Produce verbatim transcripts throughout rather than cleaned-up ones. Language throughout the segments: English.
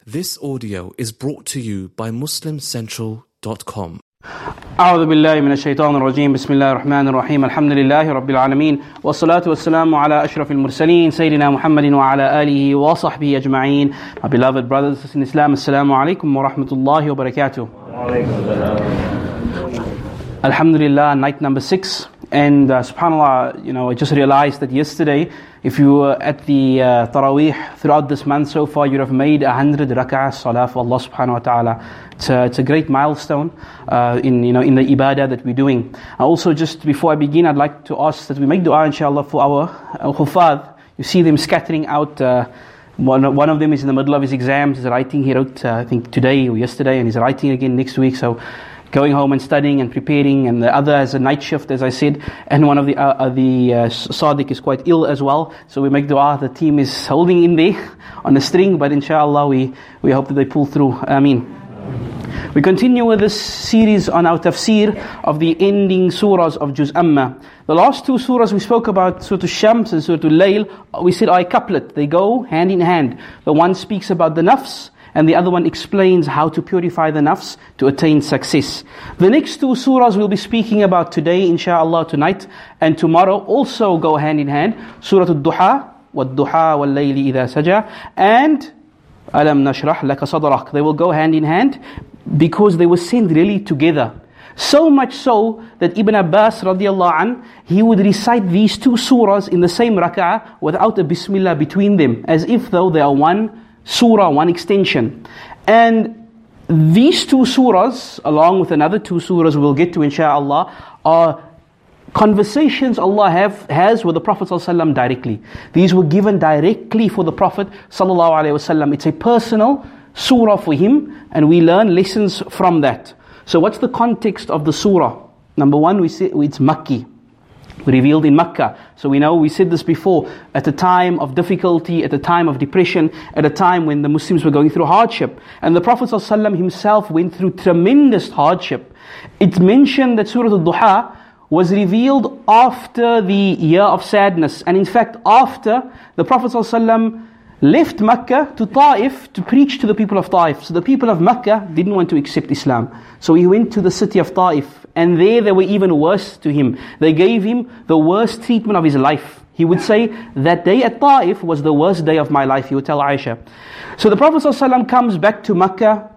This audio is brought to you by muslim central dot com. أعوذ بالله من الشيطان الرجيم بسم الله الرحمن الرحيم الحمد لله رب العالمين والصلاة والسلام على أشرف المرسلين سيدنا محمد وعلى آله وصحبه أجمعين. My beloved brothers in Islam, Assalamu alaikum wa rahmatullahi wa barakatuh. Alhamdulillah, night number six. And uh, subhanAllah, you know, I just realized that yesterday, if you were at the uh, Taraweeh throughout this month so far, you'd have made a hundred rak'ah salah for Allah subhanahu wa ta'ala. It's a, it's a great milestone uh, in, you know, in the ibadah that we're doing. Uh, also, just before I begin, I'd like to ask that we make dua, inshallah, for our uh, Hufad. You see them scattering out. Uh, one, one of them is in the middle of his exams. He's writing. He wrote, uh, I think, today or yesterday, and he's writing again next week. So, going home and studying and preparing, and the other has a night shift, as I said, and one of the uh, the uh, Sadiq is quite ill as well. So we make dua. The team is holding in there on a string, but inshallah we we hope that they pull through. Ameen. We continue with this series on our tafsir of the ending surahs of Juz Amma. The last two surahs we spoke about, Surah Al-Shams and Surah Al-Layl, we said are a couplet. They go hand in hand. The one speaks about the nafs, and the other one explains how to purify the nafs to attain success. The next two surahs we'll be speaking about today, inshallah, tonight and tomorrow, also go hand in hand. Surah Al-Duha, وَالدُّحَى وَاللَّيْلِ إِذَا سَجَى, and أَلَمْ نَشْرَحْ لَكَ صَدْرَكَ. They will go hand in hand because they were sent really together. So much so that Ibn Abbas radiallahu an, he would recite these two surahs in the same rak'ah without a bismillah between them, as if though they are one surah, one extension. And these two surahs, along with another two surahs we'll get to inshaAllah, are conversations Allah have, has with the Prophet ﷺ directly. These were given directly for the Prophet ﷺ. It's a personal surah for him, and we learn lessons from that. So what's the context of the surah? Number one, we say it's Makki, revealed in Makkah. So we know, we said this before, at a time of difficulty, at a time of depression, at a time when the Muslims were going through hardship. And the Prophet ﷺ himself went through tremendous hardship. It's mentioned that Surah Al-Duha was revealed after the year of sadness. And in fact, after the Prophet ﷺ left Makkah to Ta'if to preach to the people of Ta'if. So the people of Makkah didn't want to accept Islam. So he went to the city of Ta'if, and there they were even worse to him. They gave him the worst treatment of his life. He would say, that day at Ta'if was the worst day of my life, he would tell Aisha. So the Prophet ﷺ comes back to Makkah,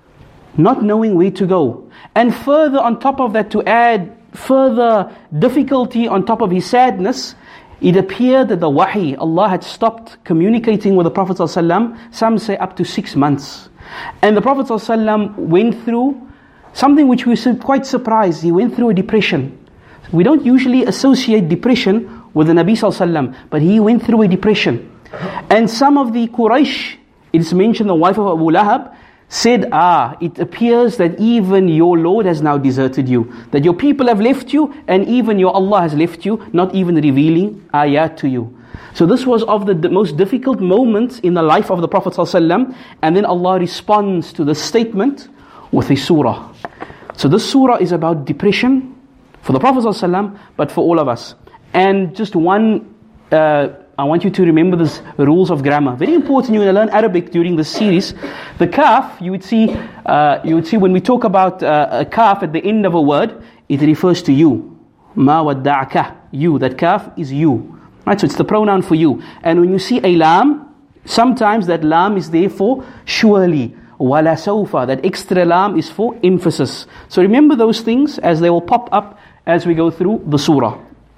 not knowing where to go. And further on top of that, to add further difficulty on top of his sadness, it appeared that the wahi, Allah had stopped communicating with the Prophet ﷺ, some say up to six months. And the Prophet ﷺ went through something which we were quite surprised. He went through a depression. We don't usually associate depression with the Nabi ﷺ, but he went through a depression. And some of the Quraysh, it's mentioned the wife of Abu Lahab, said, ah, it appears that even your Lord has now deserted you. That your people have left you, and even your Allah has left you, not even revealing ayat to you. So this was of the most difficult moments in the life of the Prophet ﷺ. And then Allah responds to the statement with a surah. So this surah is about depression for the Prophet ﷺ, but for all of us. And just one, uh, I want you to remember these rules of grammar. Very important. You're going to learn Arabic during this series. The kaf, you would see, uh, you would see when we talk about uh, a kaf at the end of a word, it refers to you. Ma wadda'aka, you. That kaf is you. Right? So it's the pronoun for you. And when you see a lam, sometimes that lam is there for surely. Wala sawfa, that extra lam is for emphasis. So remember those things as they will pop up as we go through the surah.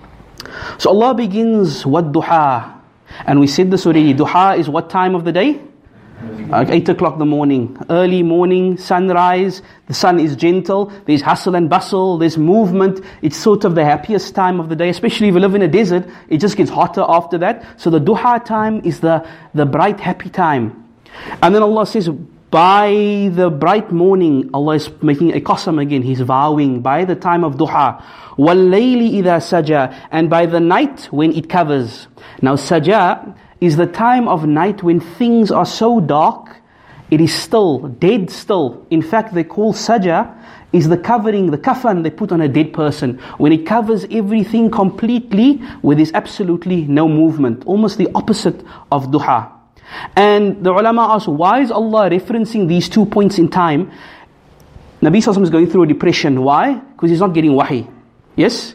So Allah begins, وَالدُّحَى. And we said this already, duha is what time of the day? Like eight o'clock in the morning. Early morning, sunrise, the sun is gentle, there's hustle and bustle, there's movement. It's sort of the happiest time of the day, especially if you live in a desert, it just gets hotter after that. So the duha time is the, the bright, happy time. And then Allah says, by the bright morning, Allah is making a qasam again, He's vowing, by the time of duha. وَاللَّيْلِ إِذَا سَجَى, and by the night when it covers. Now saja is the time of night when things are so dark, it is still, dead still. In fact, they call saja is the covering, the kafan they put on a dead person. When it covers everything completely, where there's absolutely no movement. Almost the opposite of duha. And the ulama ask, why is Allah referencing these two points in time? Nabi Sallallahu Alaihi Wasallam is going through a depression. Why? Because he's not getting wahi. Yes?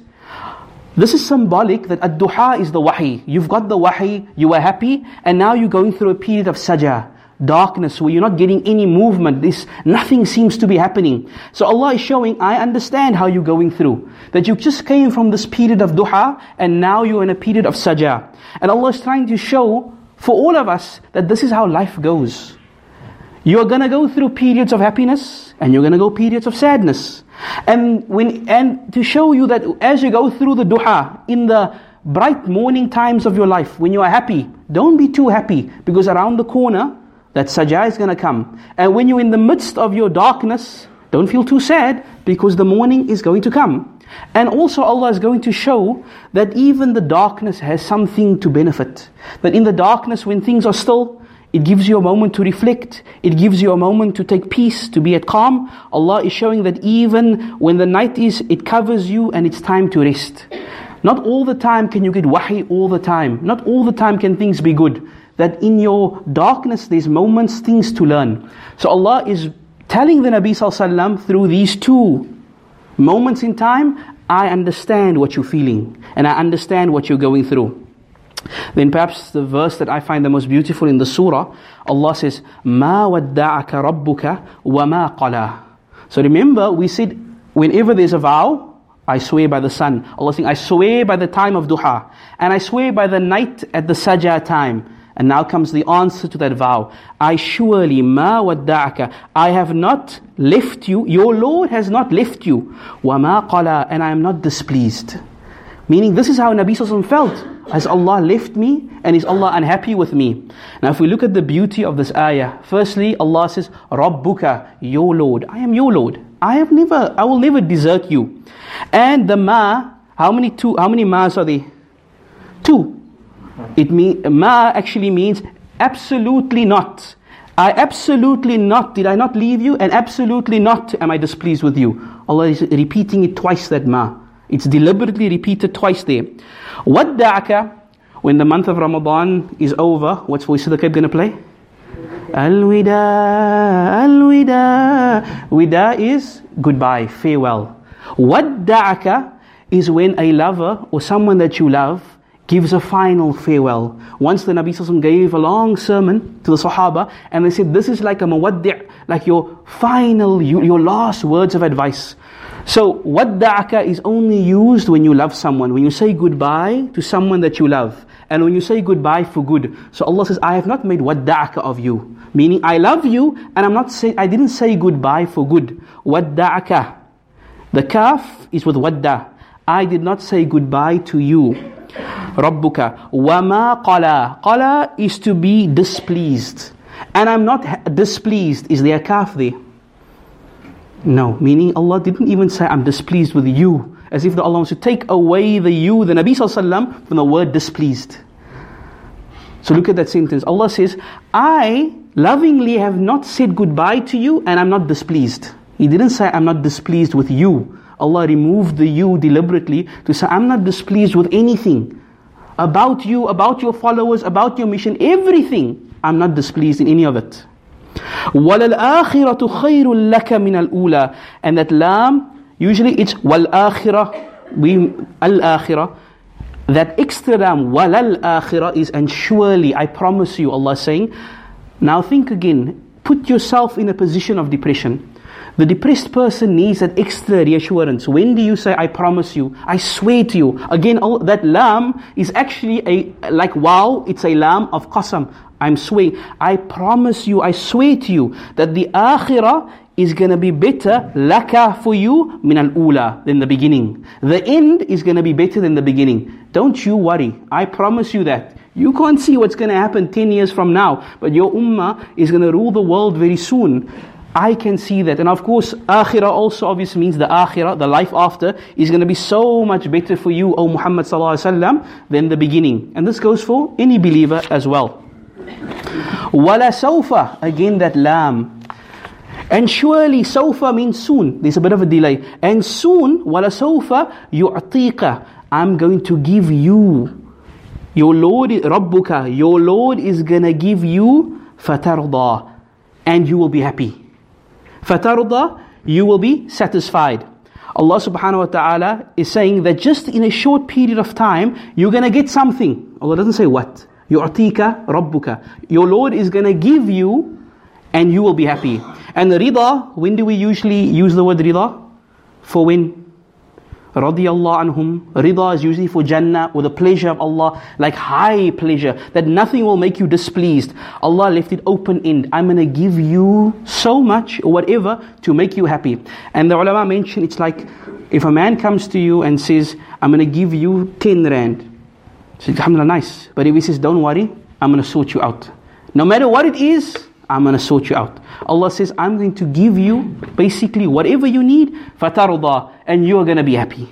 This is symbolic that ad-duha is the wahi. You've got the wahi, you are happy, and now you're going through a period of sajah, darkness, where you're not getting any movement. This, nothing seems to be happening. So Allah is showing, I understand how you're going through. That you just came from this period of duha, and now you're in a period of sajah. And Allah is trying to show, for all of us, that this is how life goes. You're going to go through periods of happiness, and you're going to go periods of sadness. And when and to show you that as you go through the duha, in the bright morning times of your life, when you are happy, don't be too happy, because around the corner, that sajah is going to come. And when you're in the midst of your darkness, don't feel too sad, because the morning is going to come. And also Allah is going to show that even the darkness has something to benefit. That in the darkness, when things are still, it gives you a moment to reflect. It gives you a moment to take peace, to be at calm. Allah is showing that even when the night is, it covers you and it's time to rest. Not all the time can you get wahi all the time. Not all the time can things be good. That in your darkness, there's moments, things to learn. So Allah is telling the Nabi Sallallahu Alaihi Wasallam through these two moments in time, I understand what you're feeling. And I understand what you're going through. Then perhaps the verse that I find the most beautiful in the surah, Allah says, مَا وَدَّعَكَ رَبُّكَ وَمَا قَلَى. So remember, we said, whenever there's a vow, I swear by the sun. Allah saying, I swear by the time of duha. And I swear by the night at the sajah time. And now comes the answer to that vow. I surely, مَا وَدَّعَكَ, I have not left you, your Lord has not left you. وَمَا قَلَى, and I am not displeased. Meaning this is how Nabi Sallallahu Alaihi Wasallam felt. Has Allah left me and is Allah unhappy with me? Now if we look at the beauty of this ayah, firstly Allah says, Rabbuka, your Lord. I am your Lord. I have never, I will never desert you. And the ma, how many two, how many ma's are there? Two. It mean, ma actually means absolutely not. I absolutely not, did I not leave you? And absolutely not am I displeased with you. Allah is repeating it twice, that ma. It's deliberately repeated twice there. وَدَّعَكَ, when the month of Ramadan is over, what's voice of the cape going to play? Al-Wida, Al-Wida. Wida is goodbye, farewell. وَدَّعَكَ is when a lover or someone that you love gives a final farewell. Once the Nabi Sallallahu Alaihi Wasallam gave a long sermon to the Sahaba, and they said, this is like a mawaddi', like your final, your last words of advice. So, wadda'aka is only used when you love someone. When you say goodbye to someone that you love. And when you say goodbye for good. So Allah says, I have not made wadda'aka of you. Meaning, I love you, and I'm not say, I didn't say goodbye for good. Wadda'aka. The kaf is with wadda. I did not say goodbye to you. Rabbuka. Wama qala. Qala is to be displeased. And I'm not displeased. Is there a kaf there? No, meaning Allah didn't even say, I'm displeased with you. As if the Allah wants to take away the you, the Nabi Sallallahu Alaihi Wasallam, from the word displeased. So look at that sentence. Allah says, I lovingly have not said goodbye to you and I'm not displeased. He didn't say, I'm not displeased with you. Allah removed the you deliberately to say, I'm not displeased with anything. About you, about your followers, about your mission, everything. I'm not displeased in any of it. وَلَلْآخِرَةُ خَيْرٌ لَكَ مِنَ الْأُولَى. And that lam, usually it's وَالْآخِرَةُ, we al-akhirah. That extra lam, وَلَلْآخِرَةُ, is and surely, I promise you, Allah is saying. Now think again, put yourself in a position of depression. The depressed person needs that extra reassurance. When do you say, I promise you, I swear to you? Again, that lam is actually a, like wow, it's a lam of qasam. I'm swearing, I promise you, I swear to you, that the akhirah is going to be better, laka, for you, min al-ula, than the beginning. The end is going to be better than the beginning. Don't you worry, I promise you that. You can't see what's going to happen ten years from now, but your ummah is going to rule the world very soon. I can see that. And of course, akhirah also obviously means the akhirah, the life after, is going to be so much better for you, O Muhammad sallallahu alaihi wasallam, than the beginning. And this goes for any believer as well. Wala sawfa, again that lam. And surely, sawfa means soon. There's a bit of a delay. And soon, wala sawfa yu'tika, I'm going to give you Your Lord, Rabbuka, your Lord is going to give you fatarda, and you will be happy. Fatarda, you will be satisfied. Allah subhanahu wa ta'ala is saying that just in a short period of time, you're going to get something. Allah doesn't say what. Yu'tika Rabbuka. Your Lord is going to give you, and you will be happy. And rida, when do we usually use the word rida? For when? Radiyallahu anhum. Rida is usually for Jannah, or the pleasure of Allah, like high pleasure, that nothing will make you displeased. Allah left it open-end. I'm going to give you so much, or whatever, to make you happy. And the ulama mention, it's like, if a man comes to you and says, I'm going to give you ten rand. So alhamdulillah, nice. But if he says, don't worry, I'm going to sort you out. No matter what it is, I'm going to sort you out. Allah says, I'm going to give you basically whatever you need, fatarda, and you are going to be happy.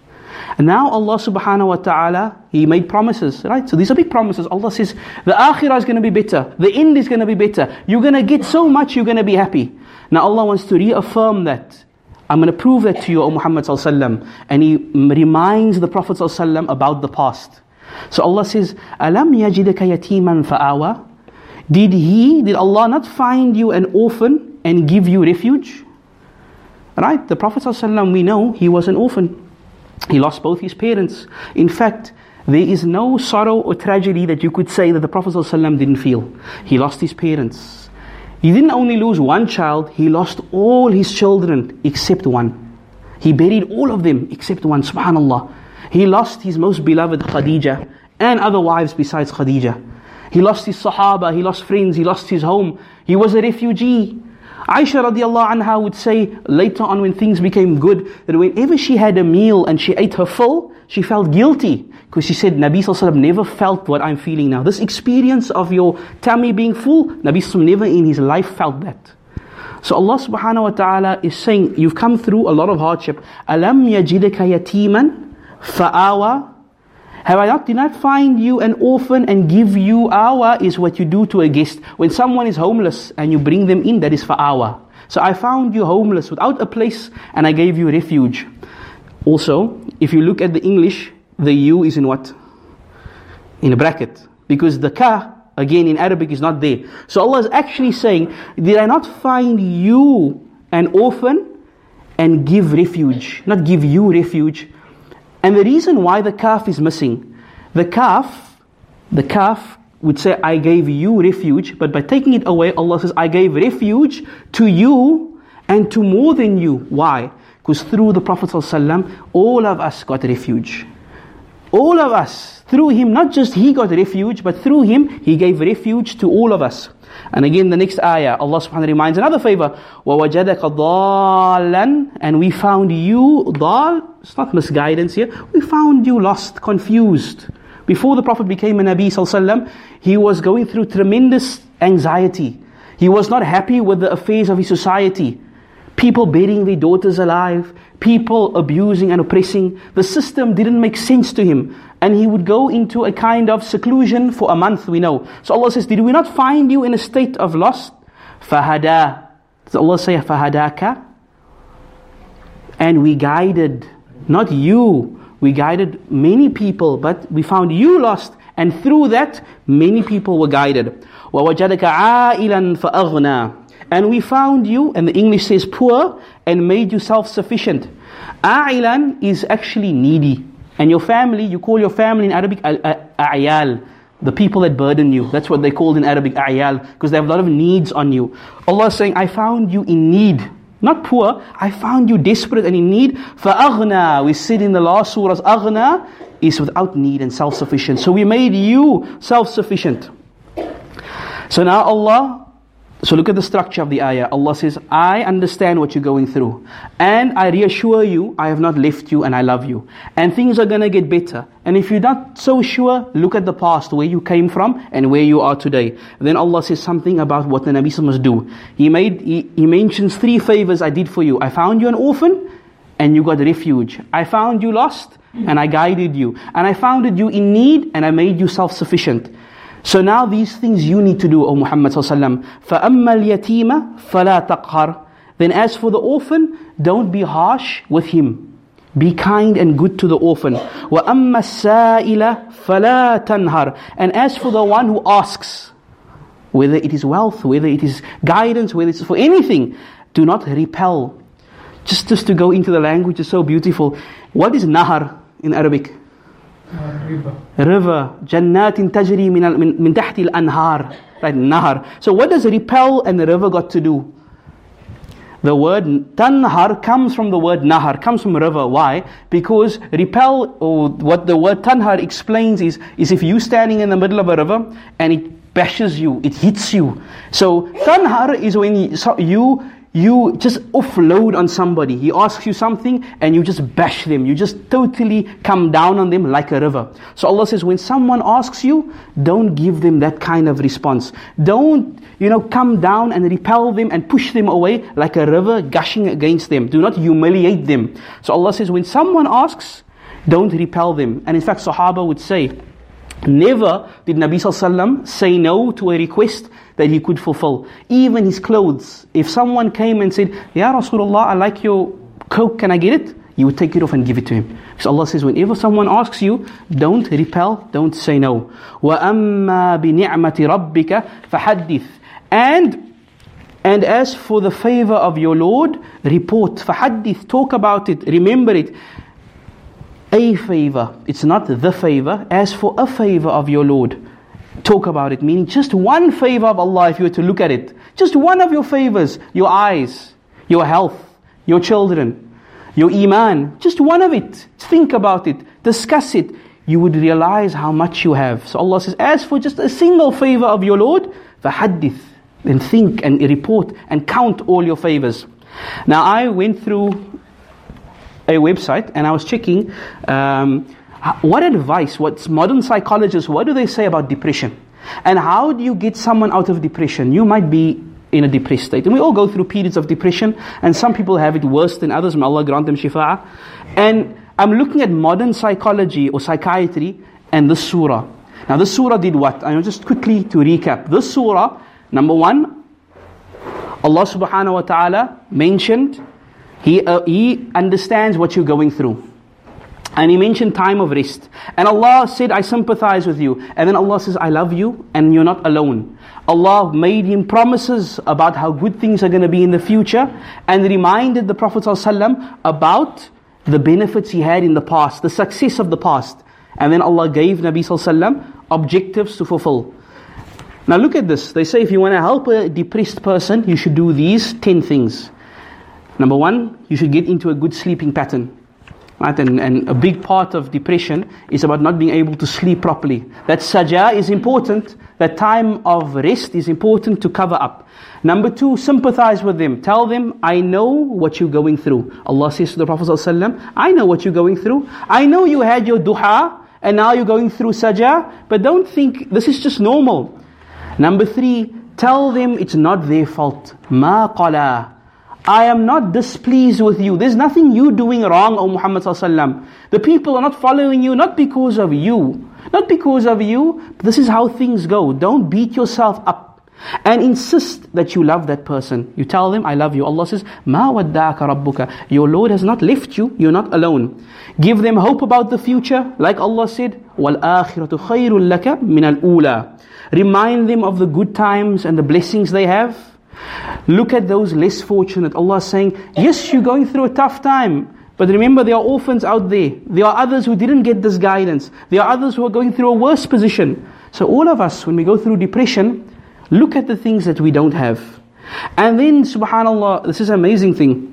And now Allah subhanahu wa ta'ala, He made promises, right? So these are big promises. Allah says, the akhirah is going to be better. The end is going to be better. You're going to get so much, you're going to be happy. Now Allah wants to reaffirm that. I'm going to prove that to you, O Muhammad sallallahu alaihi wasallam. And He reminds the Prophet sallallahu alaihi wasallam about the past. So Allah says, Alam yajidaka yatiman fa'awa? Did He, did Allah not find you an orphan and give you refuge? Right? The Prophet ﷺ, we know he was an orphan. He lost both his parents. In fact, there is no sorrow or tragedy that you could say that the Prophet ﷺ didn't feel. He lost his parents. He didn't only lose one child, he lost all his children except one. He buried all of them except one, subhanallah. He lost his most beloved Khadija and other wives besides Khadija. He lost his Sahaba, he lost friends, he lost his home. He was a refugee. Aisha radiallahu anha would say later on when things became good, that whenever she had a meal and she ate her full, she felt guilty. Because she said, Nabi sallallahu alaihi wasallam never felt what I'm feeling now. This experience of your tummy being full, Nabi sallallahu alaihi wasallam never in his life felt that. So Allah subhanahu wa ta'ala is saying, you've come through a lot of hardship. Alam yajidaka yatiman fa'awa? Have I not, did not find you an orphan and give you awa is what you do to a guest. When someone is homeless and you bring them in, that is for awa. So I found you homeless without a place and I gave you refuge. Also, if you look at the English, the you is in what? In a bracket. Because the ka, again in Arabic, is not there. So Allah is actually saying, did I not find you an orphan and give refuge? Not give you refuge. And the reason why the kaf is missing, the kaf, the kaf would say, I gave you refuge, but by taking it away, Allah says, I gave refuge to you and to more than you. Why? Because through the Prophet ﷺ, all of us got refuge. All of us, through him, not just he got refuge, but through him, he gave refuge to all of us. And again, the next ayah, Allah subhanahu wa ta'ala reminds another favor. وَوَجَدَكَ ضَالًا, and we found you, dal, it's not misguidance here, we found you lost, confused. Before the Prophet became a Nabi sallallahu alaihi wasallam, he was going through tremendous anxiety. He was not happy with the affairs of his society. People burying their daughters alive, people abusing and oppressing. The system didn't make sense to him. And he would go into a kind of seclusion for a month, we know. So Allah says, did we not find you in a state of loss? Fahada. Does Allah say, Fahadaka? And we guided, not you, we guided many people, but we found you lost. And through that, many people were guided. وَوَجَدَكَ عَائِلًا فَأَغْنَى. And we found you, and the English says poor, and made you self-sufficient. A'ilan is actually needy. And your family, you call your family in Arabic a'yal, the people that burden you. That's what they called in Arabic a'yal, because they have a lot of needs on you. Allah is saying, I found you in need. Not poor, I found you desperate and in need. فَأَغْنَى, we said in the last surah, aghna is without need and self-sufficient. So we made you self-sufficient. So now Allah, so look at the structure of the ayah. Allah says, I understand what you're going through. And I reassure you, I have not left you and I love you. And things are going to get better. And if you're not so sure, look at the past, where you came from and where you are today. Then Allah says something about what the Nabi must do. He made, he, he mentions three favors I did for you. I found you an orphan and you got refuge. I found you lost and I guided you. And I found you in need and I made you self-sufficient. So now these things you need to do, O Muhammad sallallahu alaihi wasallam. فَأَمَّا الْيَتِيمَ فَلَا تَقْهَرْ. Then as for the orphan, don't be harsh with him. Be kind and good to the orphan. وَأَمَّا السَّائِلَ فَلَا تَنْهَرْ. And as for the one who asks, whether it is wealth, whether it is guidance, whether it's for anything, do not repel. Just, just to go into the language is so beautiful. What is nahar in Arabic? Uh, river. River. Jannatin tajri min, min, min tahti al-anhar. Right, nahar. So what does repel and the river got to do? The word tanhar comes from the word nahar, comes from river. Why? Because repel, or what the word tanhar explains is, is if you standing in the middle of a river and it bashes you, it hits you. So tanhar is when you, so you you just offload on somebody. He asks you something and you just bash them. You just totally come down on them like a river. So Allah says, when someone asks you, don't give them that kind of response. Don't, you know, come down and repel them and push them away like a river gushing against them. Do not humiliate them. So Allah says, when someone asks, don't repel them. And in fact, Sahaba would say, never did Nabi Sallallahu Alaihi Wasallam say no to a request that he could fulfill. Even his clothes. If someone came and said, Ya Rasulullah, I like your coat, can I get it? You would take it off and give it to him. Because Allah says, whenever someone asks you, don't repel, don't say no. وَأَمَّا بِنِعْمَةِ رَبِّكَ فَحَدِّثْ. And, and as for the favor of your Lord, report. فَحَدِّثْ. Talk about it, remember it. A favor, it's not the favor. As for a favor of your Lord, talk about it. Meaning just one favor of Allah, if you were to look at it. Just one of your favors. Your eyes, your health, your children, your iman. Just one of it. Think about it. Discuss it. You would realize how much you have. So Allah says, as for just a single favor of your Lord, فَحَدِّثْ. Then think and report and count all your favors. Now I went through a website and I was checking um, what advice, what's modern psychologists, what do they say about depression? And how do you get someone out of depression? You might be in a depressed state. And we all go through periods of depression, and some people have it worse than others. May Allah grant them shifa'ah. And I'm looking at modern psychology or psychiatry and this surah. Now this surah did what? I know, just quickly to recap. This surah, number one, Allah subhanahu wa ta'ala mentioned He, uh, he understands what you're going through. And He mentioned time of rest. And Allah said, I sympathize with you. And then Allah says, I love you and you're not alone. Allah made Him promises about how good things are going to be in the future, and reminded the Prophet ﷺ about the benefits he had in the past, the success of the past. And then Allah gave Nabi ﷺ objectives to fulfill. Now look at this. They say if you want to help a depressed person, you should do these ten things. Number one, you should get into a good sleeping pattern. Right? And, and a big part of depression is about not being able to sleep properly. That sajah is important. That time of rest is important to cover up. Number two, sympathize with them. Tell them, I know what you're going through. Allah says to the Prophet ﷺ, I know what you're going through. I know you had your duha and now you're going through sajah, but don't think this is just normal. Number three, tell them it's not their fault. Ma qala. I am not displeased with you. There's nothing you doing wrong, O Muhammad sallallahu alaihi wasallam. The people are not following you, not because of you. Not because of you, but this is how things go. Don't beat yourself up. And insist that you love that person. You tell them, I love you. Allah says, مَا وَدَّعَكَ رَبُّكَ. Your Lord has not left you. You're not alone. Give them hope about the future. Like Allah said, وَالْآخِرَةُ خَيْرٌ لَكَ مِنَ الْأُولَى. Remind them of the good times and the blessings they have. Look at those less fortunate. Allah is saying, yes, you're going through a tough time, but remember there are orphans out there. There are others who didn't get this guidance. There are others who are going through a worse position. So all of us, when we go through depression, look at the things that we don't have. And then, subhanAllah, this is an amazing thing.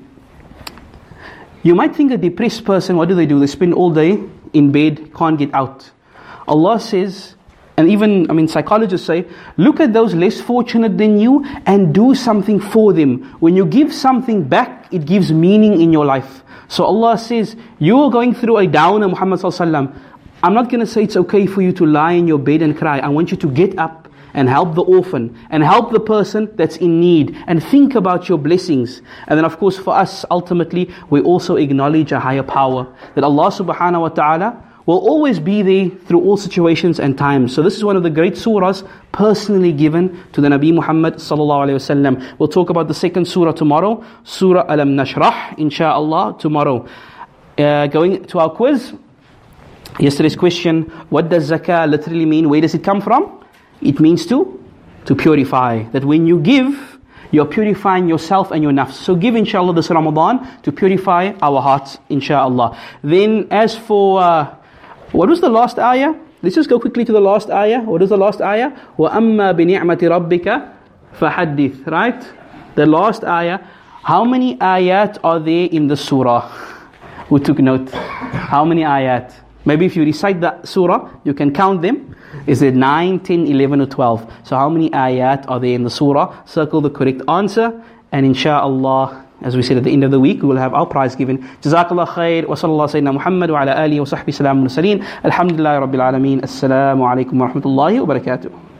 You might think a depressed person, what do they do? They spend all day in bed, can't get out. Allah says, and even, I mean, psychologists say, look at those less fortunate than you and do something for them. When you give something back, it gives meaning in your life. So Allah says, you're going through a downer, Muhammad sallallahu alaihi wasallam. I'm not going to say it's okay for you to lie in your bed and cry. I want you to get up and help the orphan and help the person that's in need and think about your blessings. And then of course for us, ultimately, we also acknowledge a higher power, that Allah subhanahu wa ta'ala will always be there through all situations and times. So this is one of the great surahs personally given to the Nabi Muhammad sallallahu alaihi wasallam. We'll talk about the second surah tomorrow, Surah Alam Nashrah, insha'Allah, tomorrow. Uh, going to our quiz. Yesterday's question, what does zakah literally mean? Where does it come from? It means to, to purify. That when you give, you're purifying yourself and your nafs. So give inshallah this Ramadan to purify our hearts, inshallah. Then as for, uh, what was the last ayah? Let's just go quickly to the last ayah. What is the last ayah? وَأَمَّا بِنِعْمَةِ رَبِّكَ فَحَدِّثْ. Right? The last ayah. How many ayat are there in the surah? Who took note? How many ayat? Maybe if you recite the surah, you can count them. Is it nine, ten, eleven or twelve? So how many ayat are there in the surah? Circle the correct answer. And inshallah, as we said at the end of the week, we will have our prize given. Jazakallah khair. Wa sallallahu sayyidina Muhammad wa ala alihi wa sahbihi salam mursaleen. Alhamdulillah rabbil alameen. Assalamu alaikum wa rahmatullahi wa barakatuh.